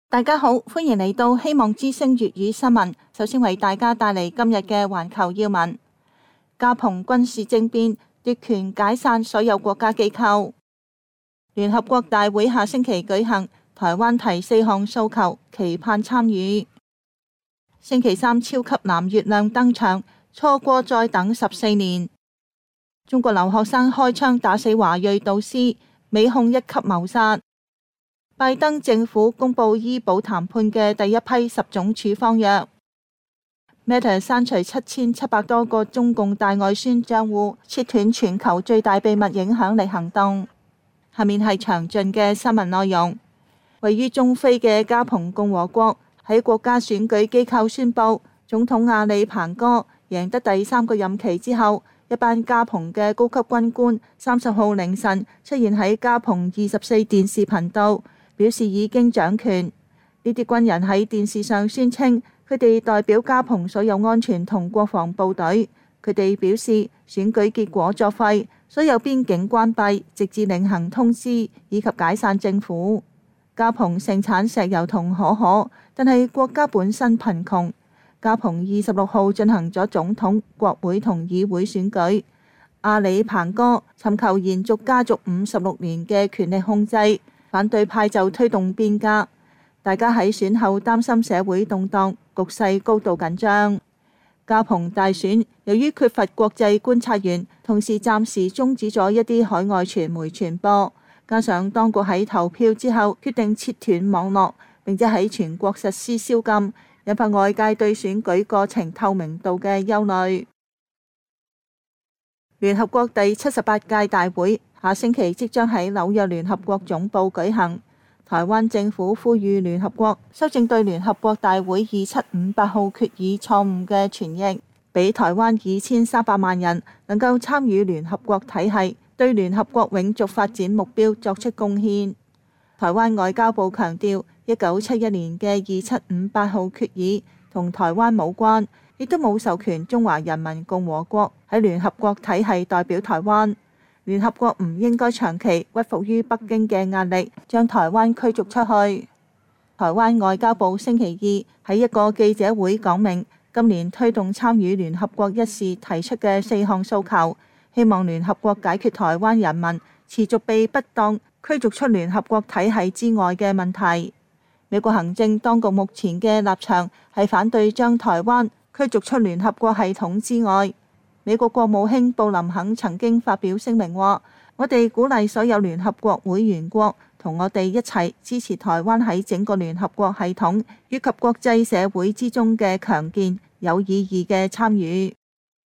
大家好，歡迎嚟到希望之聲粵語新聞。首先為大家帶嚟今日嘅環球要聞。加蓬軍事政變奪權解散所有國家機構。聯合國大會下星期舉行，台灣提4項訴求，期盼參與。星期三超級藍月亮登場，錯過再等14年。中國留學生開槍打死華裔導師，美控1級謀殺。拜登政府公布醫保談判嘅第一批10種處方藥。Meta 刪除7700多個中共大外宣賬戶，切斷全球最大秘密影響力行動。下面係詳盡嘅新聞內容。位於中非嘅加蓬共和國喺國家選舉機構宣布，總統阿里彭哥贏得第3個任期之後，一班加蓬嘅高級軍官30號凌晨出現喺加蓬24電視頻道，表示已經掌權。呢啲軍人喺電視上宣稱，佢哋代表加蓬所有安全同國防部隊。佢哋表示選舉結果作廢，所有邊境關閉，直至另行通知，以及解散政府。加蓬盛產石油同可可，但係國家本身貧窮。加蓬26號進行咗總統、國會同議會選舉。阿里彭哥尋求延續家族56年嘅權力控制。反對派就推動變革，大家喺選後擔心社會動盪，局勢高度緊張。加蓬大選由於缺乏國際觀察員，同時暫時終止咗一啲海外傳媒傳播，加上當局喺投票之後決定切斷網絡，並且喺全國實施宵禁，引發外界對選舉過程透明度嘅憂慮。聯合國第78屆大會下星期即將喺紐約聯合國總部舉行。台灣政府呼籲聯合國修正對聯合國大會2758號決議錯誤嘅傳譯，俾台灣2300萬人能夠參與聯合國體系，對聯合國永續發展目標作出貢獻。台灣外交部強調，1971年嘅2758號決議同台灣冇關，亦都冇授權中華人民共和國喺聯合國體系代表台灣。聯合國唔應該長期屈服於北京嘅壓力，將台灣驅逐出去。台灣外交部星期二喺一個記者會講明，今年推動參與聯合國一事提出嘅4項訴求，希望聯合國解決台灣人民持續被不當驅逐出聯合國體系之外嘅問題。美國行政當局目前嘅立場係反對將台灣驅逐出聯合國系統之外。美國國務卿布林肯曾經發表聲明話，我哋鼓勵所有聯合國會員國同我哋一齊支持台灣喺整個聯合國系統以及國際社會之中嘅強健有意義嘅參與。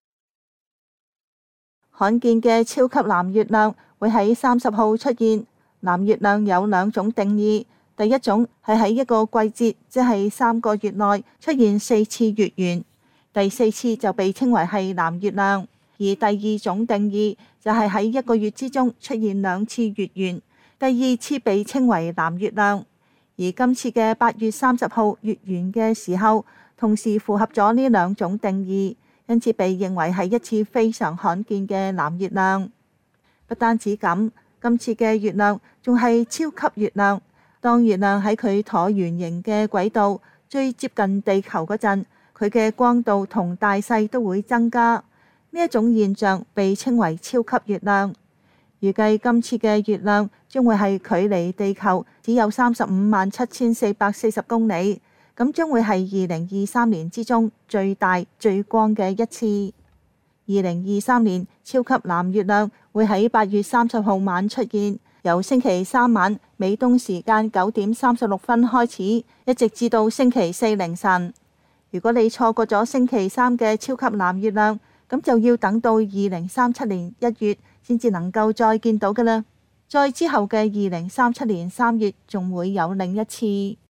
罕見嘅超級藍月亮會喺30號出現。藍月亮有2種定義，第一種係喺一個季節，即係3個月內出現4次月圓。第4次就被稱為係藍月亮，而第2種定義就係喺1個月之中出現2次月圓，第2次被稱為藍月亮。而今次嘅8月30號月圓嘅時候，同時符合咗呢2種定義，因此被認為係一次非常罕見嘅藍月亮。不單止咁，今次嘅月亮仲係超級月亮。當月亮喺佢橢圓形嘅軌道最接近地球嗰陣，佢嘅光度同大細都會增加，呢一種現象被稱為超級月亮。預計今次嘅月亮將會係距離地球只有357440公里，咁將會係2023年之中最大最光嘅一次。2023年超級藍月亮會喺8月30號晚出現，由星期3晚美東時間9點36分開始，一直至到星期4凌晨。如果你錯過咗星期3嘅超級藍月亮，咁就要等到2037年1月先至能夠再見到㗎喇。再之後嘅2037年3月仲會有另一次。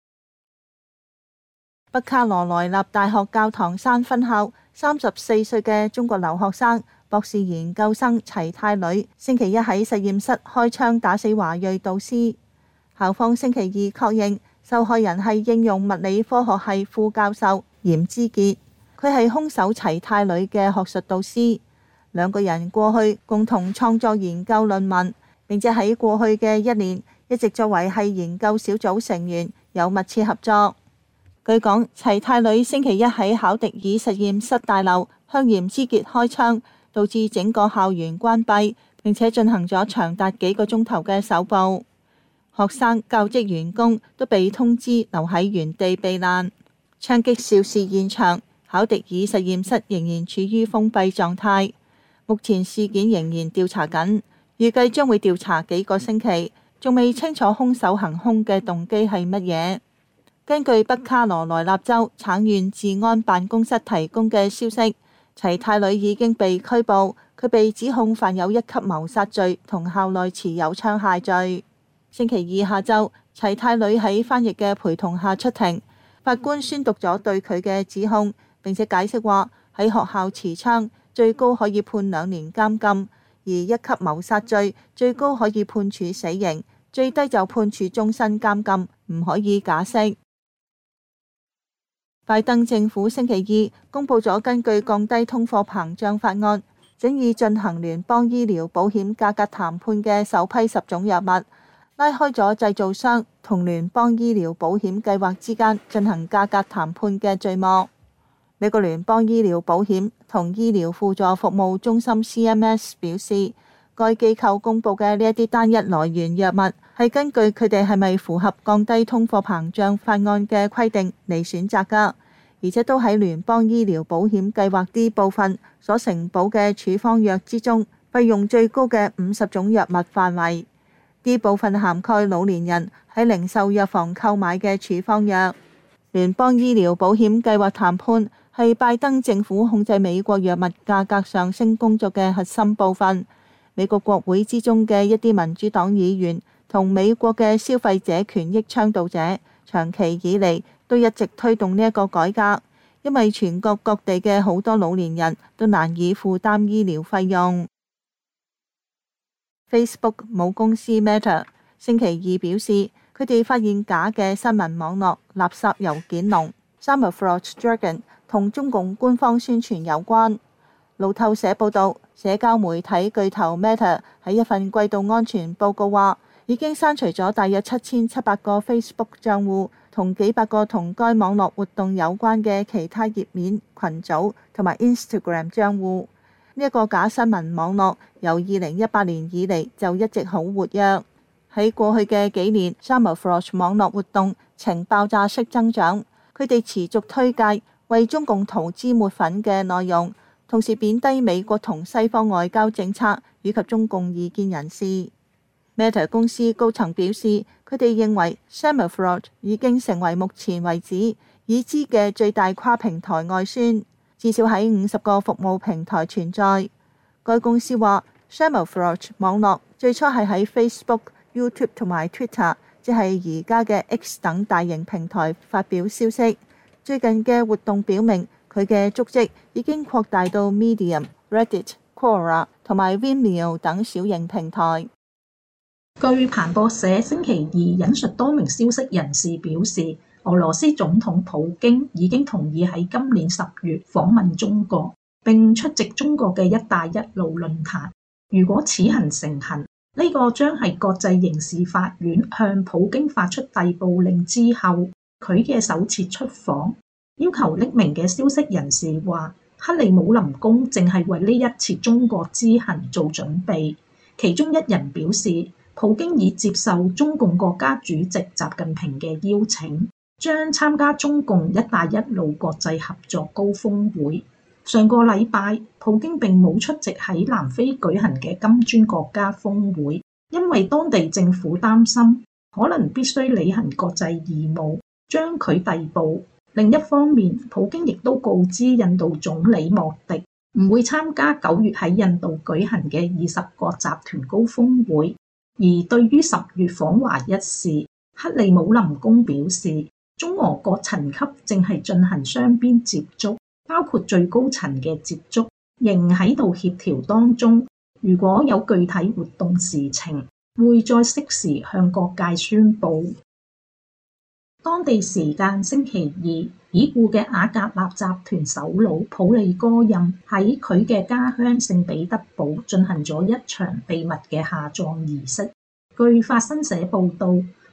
北卡羅來納大學教堂山分校34歲嘅中國留學生博士研究生齊泰呂星期一喺實驗室開槍打死華裔導師。校方星期二確認受害人係應用物理科學系副教授嚴之傑，佢係兇手齊泰呂嘅學術導師。2個人過去共同創作研究論文，並且喺過去嘅1年一直作為係研究小組成員， 有密切合作。據講，齊泰呂星期一喺考迪爾實驗室大樓向嚴思傑開槍，導致整個校園關閉，並且進行咗長達幾個鐘頭嘅搜捕。學生、教職員工都被通知留喺原地避難。槍擊肇事現場，考迪爾實驗室仍然處於封閉狀態。目前事件仍然調查緊，預計將會調查幾個星期，仲未清楚兇手行兇嘅動機係乜嘢。根據北卡羅來納州橙縣治安辦公室提供嘅消息，齊泰呂已經被拘捕，佢被指控犯有一級謀殺罪同校內持有槍械罪。星期二下晝，齊泰呂喺翻譯嘅陪同下出庭，法官宣讀咗對佢嘅指控，並且解釋話喺學校持槍最高可以判2年監禁，而一級謀殺罪最高可以判處死刑，最低就判處終身監禁，唔可以假釋。拜登政府星期二公布咗根據降低通貨膨脹法案，整以進行聯邦醫療保險價格談判嘅首批10種藥物，拉開咗製造商同聯邦醫療保險計劃之間進行價格談判嘅序幕。美國聯邦醫療保險同醫療輔助服務中心 CMS 表示，該機構公布嘅呢一啲單一來源藥物係根據佢哋係咪符合降低通貨膨脹法案嘅規定嚟選擇㗎，而且都喺聯邦醫療保險計劃啲部分所承保嘅處方藥之中，費用最高嘅50種藥物範圍。啲部分涵蓋老年人喺零售藥房購買嘅處方藥。聯邦醫療保險計劃談判係拜登政府控制美國藥物價格上升工作嘅核心部分。美國國會之中嘅一啲民主黨議員同美國嘅消費者權益倡導者，長期以嚟都一直推動呢一個改革，因為全國各地嘅好多老年人都難以負擔醫療費用。Facebook 母公司 Meta 星期二表示，佢哋發現假嘅新聞網絡垃圾郵件龍 Summerfraude Dragon 同中共官方宣傳有關。路透社報導，社交媒體巨頭 Meta 喺一份季度安全報告話，已經刪除咗大約7700個 Facebook 帳戶同幾百個同該網絡活動有關嘅其他頁面、群組同埋 Instagram 帳戶。呢一個假新聞網絡由2018年以嚟就一直好活躍。喺過去嘅幾年 Summerfraude 網絡活動呈爆炸式增長，佢哋持續推介為中共塗脂抹粉嘅內容，同時貶低美國同西方外交政策以及中共異見人士。Meta 公司高層表示，佢哋認為 Summerfraude 已經成為目前為止已知嘅最大跨平台外宣，至少喺50個服務平台存在。該公司話 Summerfraude 網絡最初係喺 Facebook、YouTube 同埋 Twitter， 即係而家嘅 X 等大型平台發表消息。最近嘅活動表明，佢嘅足跡已經擴大到 Medium、Reddit、Quora 同埋 Vimeo 等小型平台。 據彭博社星期二引述多名消息人士表示，俄羅斯總統普京已經同意喺今年10月訪問中國，並出席中國嘅「一帶一路」論壇。如果此行成行，呢個將係國際刑事法院向普京發出逮捕令之後，佢嘅首次出訪。要求匿名嘅消息人士話，克里姆林宮正係為呢一次中國之行做準備。其中一人表示，普京已接受中共國家主席習近平嘅邀請，將參加中共「一帶一路」國際合作高峰會。上個禮拜，普京並冇出席喺南非舉行嘅金磚國家峰會，因為當地政府擔心可能必須履行國際義務，將佢逮捕。另一方面，普京亦都告知印度總理莫迪唔會參加9月喺印度舉行嘅20國集團高峰會。而對於10月訪華一事，克里姆林宮表示，中俄各層級正係進行雙邊接觸，包括最高層嘅接觸，仍喺度協調當中。如果有具體活動事情，會再適時向各界宣佈。當地時間星期二，已故嘅瓦格納集團首腦普利戈任喺佢嘅家鄉聖彼得堡進行咗一場秘密嘅下葬儀式。據法新社報導，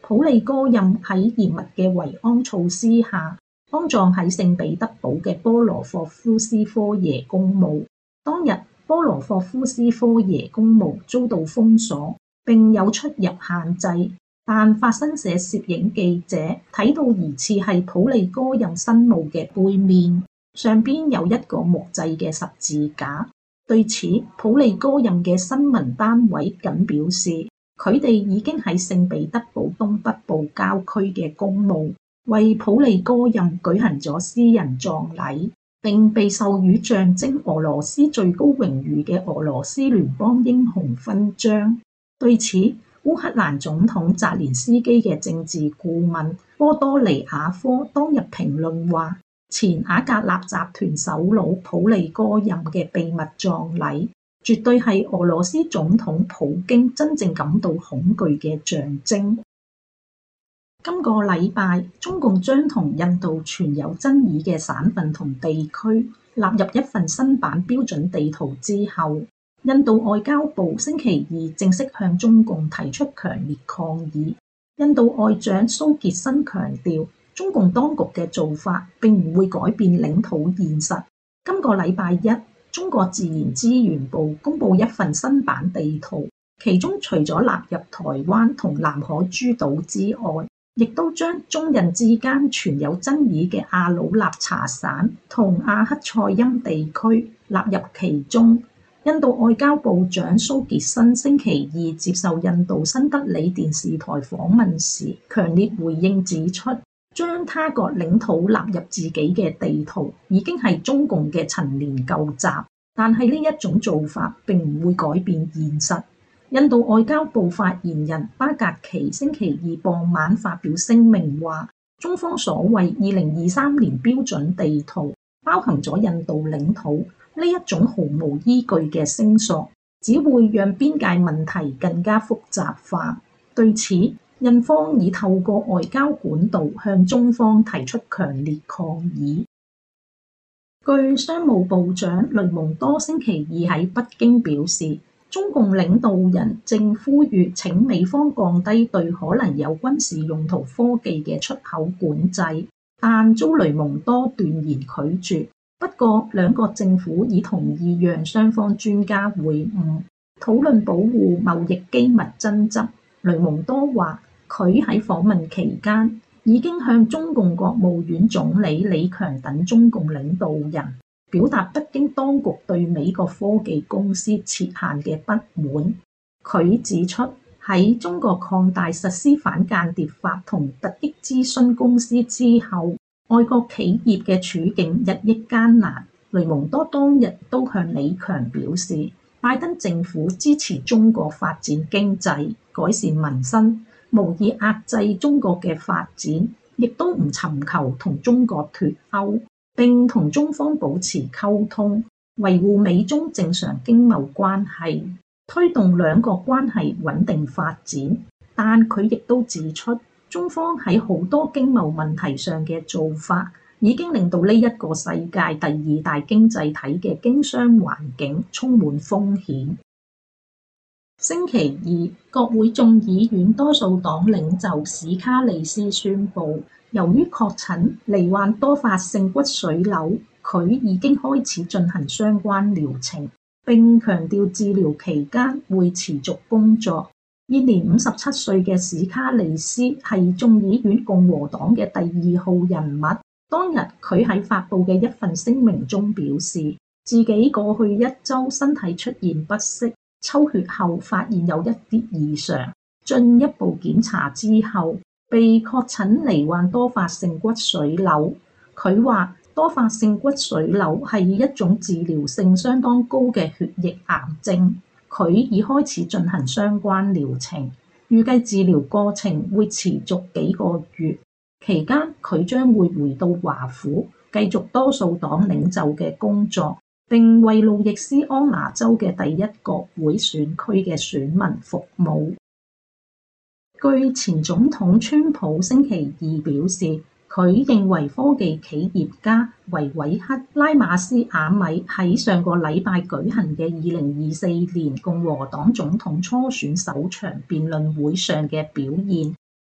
普利戈任喺嚴密嘅維安措施下，安葬喺聖彼得堡嘅波羅霍夫斯科耶公墓。當日波羅霍夫斯科耶公墓遭到封鎖，並有出入限制，但法新社攝影記者睇到疑似係普利戈任新墓嘅背面，上邊有一個木製嘅十字架。對此，普利戈任嘅新聞單位僅表示，佢哋已經喺聖彼得堡東北部郊區嘅公墓為普利戈任舉行咗私人葬禮，並被授予象徵俄羅斯最高榮譽嘅俄羅斯聯邦英雄勳章。對此，烏克蘭總統澤連斯基嘅政治顧問波多利亞科當日評論話，前瓦格納集團首腦普利戈任嘅秘密葬禮絕對係俄羅斯總統普京真正感到恐懼嘅象徵。今個禮拜，中共將同印度存有爭議嘅省份同地區納入一份新版標準地圖之後，印度外交部星期二正式向中共提出強烈抗議。印度外長蘇傑生強調，中共當局嘅做法並唔會改變領土現實。今個禮拜一，中國自然資源部公布一份新版地圖，其中除咗納入台灣同南海諸島之外，亦都將中印之間存有爭議嘅阿魯納查省同阿克塞欽地區納入其中。印度外交部長蘇傑生星期二接受印度新德里電視台訪問時，強烈回應指出，將他國領土納入自己嘅地圖已經係中共嘅陳年舊習，但係呢一種做法並唔會改變現實。印度外交部發言人巴格奇星期二傍晚發表聲明話，中方所謂2023年標準地圖包含咗印度領土。呢一種毫無依據嘅聲索，只會讓邊界問題更加複雜化。對此，印方已透過外交管道向中方提出強烈抗議。據商務部長雷蒙多星期二喺北京表示，中共領導人正呼籲請美方降低對可能有軍事用途科技嘅出口管制，但遭雷蒙多斷言拒絕。不過，兩國政府已同意讓雙方專家會晤，討論保護貿易機密爭執。雷蒙多話，佢喺訪問期間已經向中共國務院總理李強等中共領導人表達北京當局對美國科技公司設限嘅不滿。佢指出，喺中國擴大實施反間諜法同突擊諮詢公司之後，外國企業嘅處境日益艱難。雷蒙多當日都向李強表示，拜登政府支持中國發展經濟、改善民生，無意壓制中國嘅發展，亦都唔尋求同中國脫鈎，並同中方保持溝通，維護美中正常經貿關係，推動兩國關係穩定發展。但佢亦都指出，中方喺好多經貿問題上嘅做法，已經令到呢一個世界第二大經濟體嘅經商環境充滿風險。星期二，國會眾議院多數黨領袖史卡利斯宣布，由於確診罹患多發性骨髓瘤，佢已經開始進行相關療程，並強調治療期間會持續工作。現年57歲嘅史卡利斯係眾議院共和黨嘅第二號人物。當日佢喺發布嘅一份聲明中表示，自己過去一週身體出現不適，抽血後發現有一啲異常，進一步檢查之後被確診罹患多發性骨髓瘤。佢話多發性骨髓瘤係一種治療性相當高嘅血液癌症。佢已開始進行相關療程，預計治療過程會持續幾個月。期間佢將會回到華府，繼續多數黨領袖嘅工作，並為路易斯安那州嘅第一國會選區嘅選民服務。據前總統川普星期二表示，佢認為科技企業家維維克拉馬斯亞米喺上個禮拜舉行嘅2024年共和黨總統初選首場辯論會上嘅表現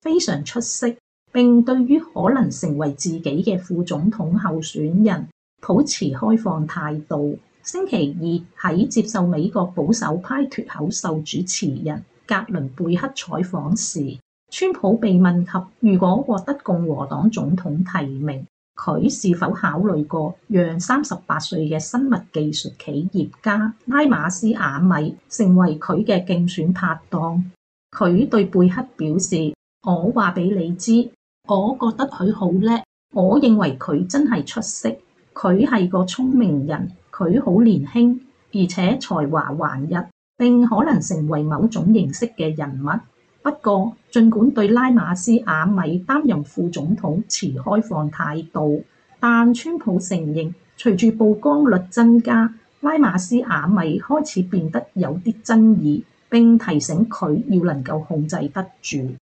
非常出色，並對於可能成為自己嘅副總統候選人抱持開放態度。星期二喺接受美國保守派脫口秀主持人格倫貝克採訪時，川普被問及如果獲得共和黨總統提名，佢是否考慮過讓38歲嘅生物技術企業家拉馬斯亞米成為佢嘅競選拍檔。佢對貝克表示：我話俾你知，我覺得佢好叻，我認為佢真係出色，佢係個聰明人，佢好年輕，而且才華橫溢，並可能成為某種形式嘅人物。不過，儘管對拉馬斯亞米擔任副總統持開放態度，但川普承認，隨住曝光率增加，拉馬斯亞米開始變得有啲爭議，並提醒佢要能夠控制得住。